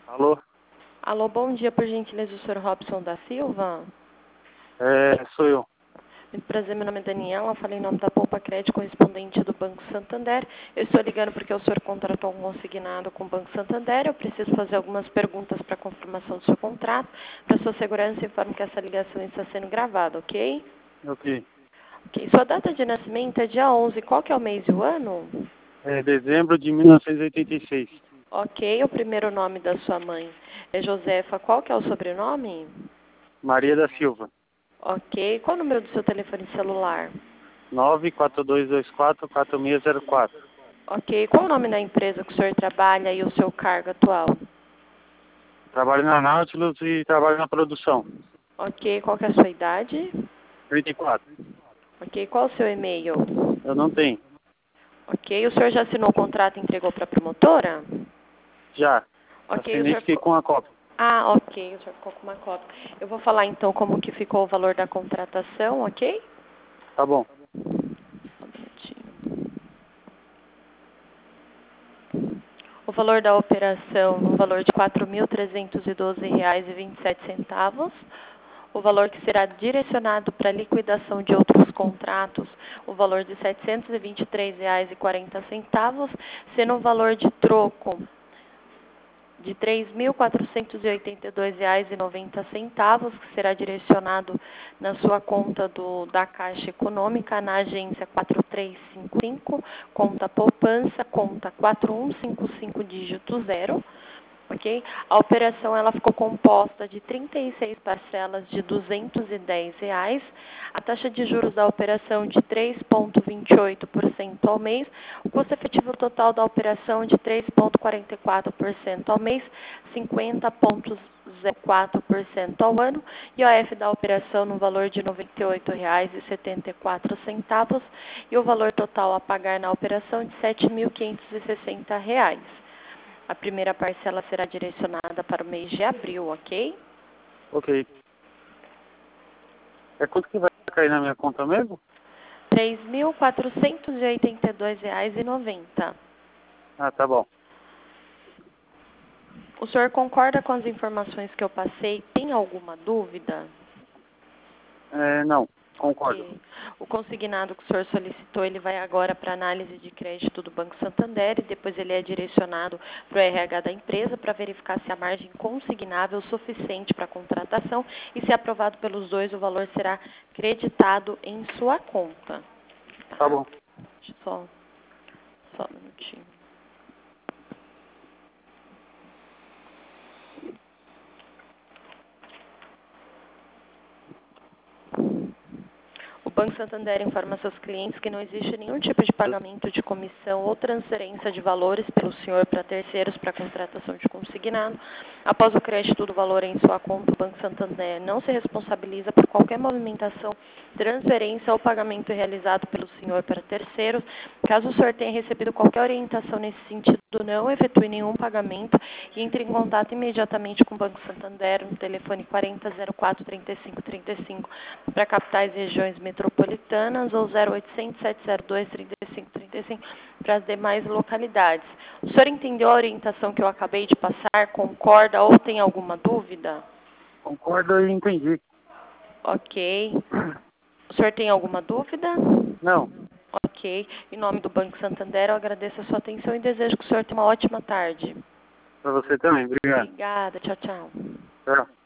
Alô? Alô, bom dia, por gentileza, o senhor Robson da Silva? Sou eu. Muito prazer, meu nome é Daniela, falei em nome da Poupa Crédito, correspondente do Banco Santander. Eu estou ligando porque o senhor contratou um consignado com o Banco Santander. Eu preciso fazer algumas perguntas para confirmação do seu contrato. Para sua segurança, informo que essa ligação está sendo gravada, ok? Ok. Ok. Sua data de nascimento é dia 11. Qual que é o mês e o ano? Dezembro de 1986. Ok. O primeiro nome da sua mãe é Josefa. Qual que é o sobrenome? Maria da Silva. Ok. Qual o número do seu telefone celular? 942244604. Ok. Qual o nome da empresa que o senhor trabalha e o seu cargo atual? Trabalho na Nautilus e trabalho na produção. Ok. Qual que é a sua idade? 34. Ok. Qual o seu e-mail? Eu não tenho. Ok. O senhor já assinou o contrato e entregou para a promotora? Já. Ok. O Assinei e senhor fiquei ficou... com a cópia. Ah, ok. O senhor ficou com uma cópia. Eu vou falar então como que ficou o valor da contratação, ok? Tá bom. Só um minutinho. O valor da operação no valor de R$ 4.312,27. O valor que será direcionado para liquidação de outros contratos, o valor de R$ 723,40, sendo o valor de troco de R$ 3.482,90, que será direcionado na sua conta da Caixa Econômica, na agência 4355, conta poupança, conta 4155, dígito 0. Ok? A operação ela ficou composta de 36 parcelas de R$ 210. A taxa de juros da operação de 3,28% ao mês. O custo efetivo total da operação de 3,44% ao mês, 50,04% ao ano. E o OF da operação no valor de R$ 98,74. E o valor total a pagar na operação de R$ 7.560. A primeira parcela será direcionada para o mês de abril, ok? Ok. Quanto que vai cair na minha conta mesmo? R$ 3.482,90. Ah, tá bom. O senhor concorda com as informações que eu passei? Tem alguma dúvida? Não. Concordo. Ok. O consignado que o senhor solicitou, ele vai agora para análise de crédito do Banco Santander e depois ele é direcionado para o RH da empresa para verificar se a margem consignável é suficiente para a contratação e se aprovado pelos dois, o valor será creditado em sua conta. Tá Tá? bom. Deixa eu só um minutinho. O Banco Santander informa seus clientes que não existe nenhum tipo de pagamento de comissão ou transferência de valores pelo senhor para terceiros para contratação de consignado. Após o crédito do valor em sua conta, o Banco Santander não se responsabiliza por qualquer movimentação, transferência ou pagamento realizado pelo senhor para terceiros. Caso o senhor tenha recebido qualquer orientação nesse sentido, não efetue nenhum pagamento e entre em contato imediatamente com o Banco Santander no telefone 4004-3535 para capitais e regiões metropolitanas ou 0800-702-3535 para as demais localidades. O senhor entendeu a orientação que eu acabei de passar? Concorda ou tem alguma dúvida? Concordo e entendi. Ok. O senhor tem alguma dúvida? Não. Ok. Em nome do Banco Santander, eu agradeço a sua atenção e desejo que o senhor tenha uma ótima tarde. Pra você também. Obrigado. Obrigada. Tchau, tchau. Tchau.